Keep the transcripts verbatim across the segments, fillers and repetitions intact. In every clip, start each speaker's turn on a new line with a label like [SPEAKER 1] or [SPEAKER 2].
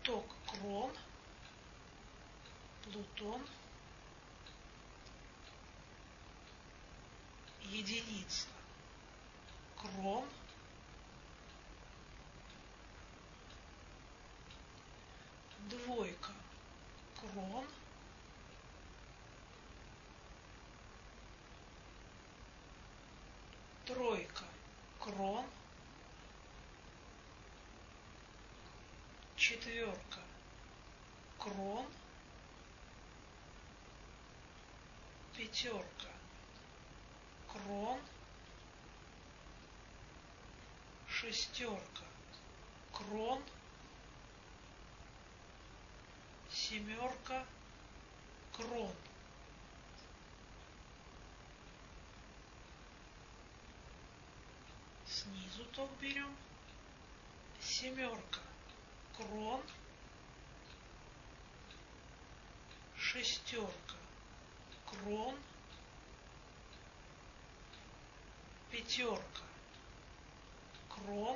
[SPEAKER 1] ток крон, Плутон, единица крон, двойка крон, тройка крон, четверка крон, пятерка крон, шестерка крон, семерка крон. Снизу ток берем. Семерка крон, шестерка крон, пятерка крон,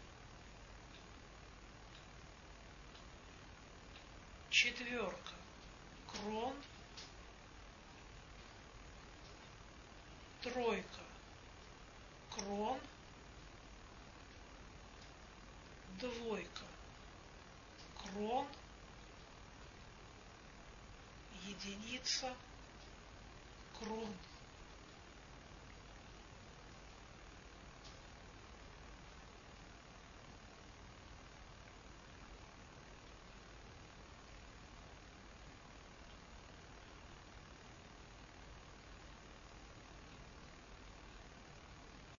[SPEAKER 1] четверка крон, тройка крон, двойка крон, единица крон.